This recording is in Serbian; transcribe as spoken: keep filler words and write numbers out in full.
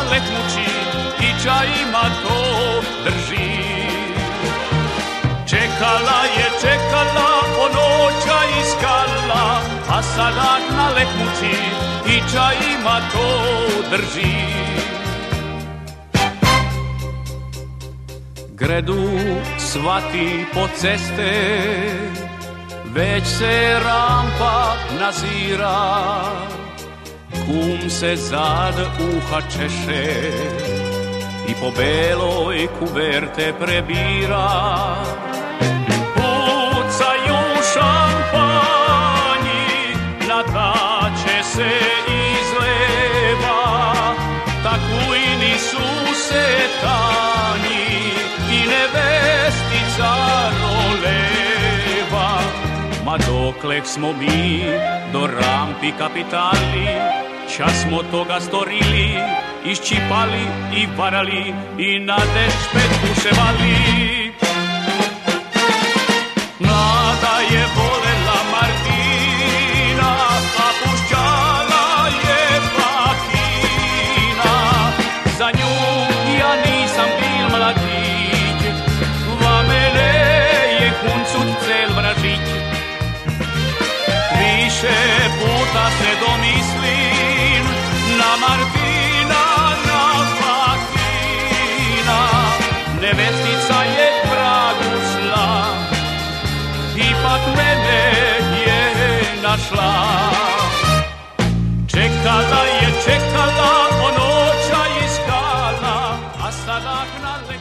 letmući i čajima to drži. Čekala je, čekala, po noća iskala, a sada na letmući i čajima to drži. Gredu svati po ceste, već se rampa nazira, kum se zad uha češe i po beloj kuverte prebira. Pucaju šampanji, nadaće se izleva, takujni su se tanji i nevestica roleva. Ma doklek smo mi do rampi kapitali, čas smo toga storili, iščipali i varali i na dešpet puševali. Mlada je volela Martina, a pušćala je Fakina. Za nju ja nisam bil mladić, va mene je kuncut cel vražić. Više puta se domislim na Martina, na Fakina. Nevestica je pragu šla, ipak mene je našla. Čekala je, čekala, po noća iskala, a sada na